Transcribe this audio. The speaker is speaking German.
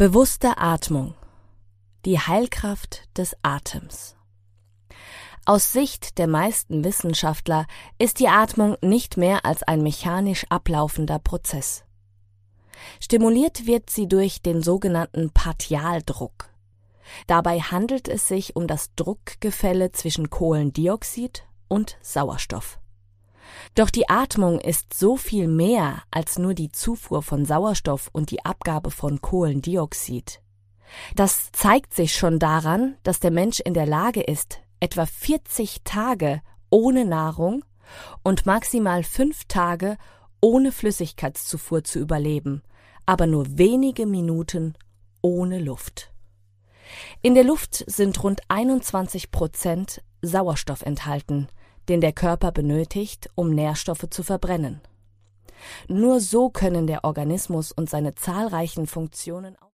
Bewusste Atmung. Die Heilkraft des Atems. Aus Sicht der meisten Wissenschaftler ist die Atmung nicht mehr als ein mechanisch ablaufender Prozess. Stimuliert wird sie durch den sogenannten Partialdruck. Dabei handelt es sich um das Druckgefälle zwischen Kohlendioxid und Sauerstoff. Doch die Atmung ist so viel mehr als nur die Zufuhr von Sauerstoff und die Abgabe von Kohlendioxid. Das zeigt sich schon daran, dass der Mensch in der Lage ist, etwa 40 Tage ohne Nahrung und maximal 5 Tage ohne Flüssigkeitszufuhr zu überleben, aber nur wenige Minuten ohne Luft. In der Luft sind rund 21% Sauerstoff enthalten, den der Körper benötigt, um Nährstoffe zu verbrennen. Nur so können der Organismus und seine zahlreichen Funktionen